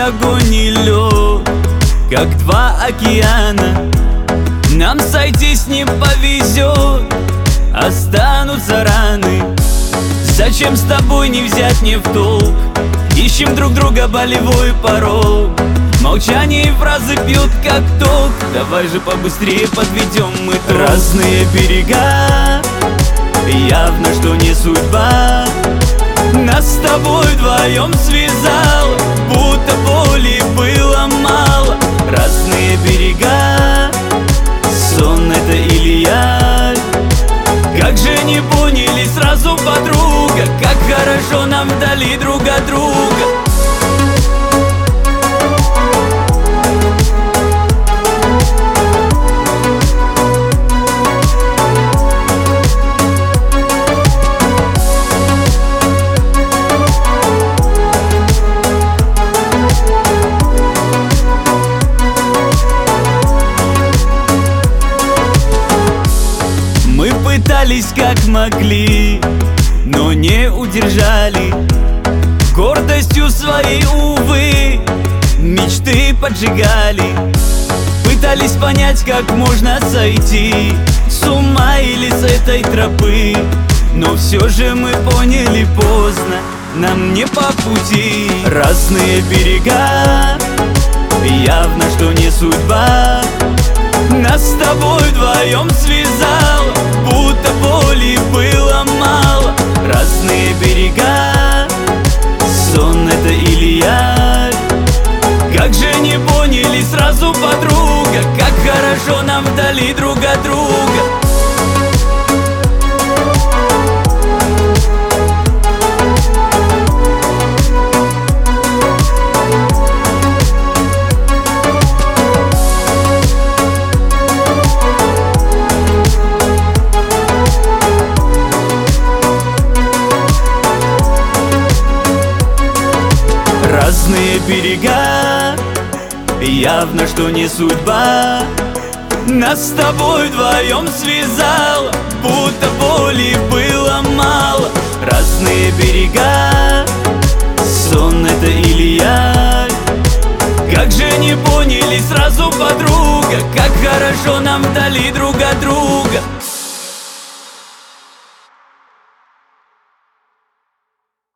огонь и лед, как два океана. Нам сойтись не повезет, останутся раны. Зачем с тобой не взять мне в толк? Ищем друг друга болевой порог. Молчание и фразы пьют как ток. Давай же побыстрее подведем итог. Разные берега, явно, что не судьба. Нас с тобой вдвоем связала, будто боли было мало. Разные берега, сон это или я? Как же не поняли сразу, подруга, как хорошо нам вдали друг от друга. Мы пытались как могли, но не удержали. Гордостью своей, увы, мечты поджигали. Пытались понять, как можно сойти с ума или с этой тропы. Но все же мы поняли поздно, нам не по пути. Разные берега, явно, что не судьба. Нас с тобой вдвоем связала, будто боли было мало. Разные берега, сон это или я? Как же не поняли сразу, подруга, как хорошо нам вдали друг от друга. Разные берега, явно, что не судьба. Нас с тобой вдвоем связала, будто боли было мало. Разные берега, сон это или я? Как же не поняли сразу, подруга, как хорошо нам вдали друг от друга.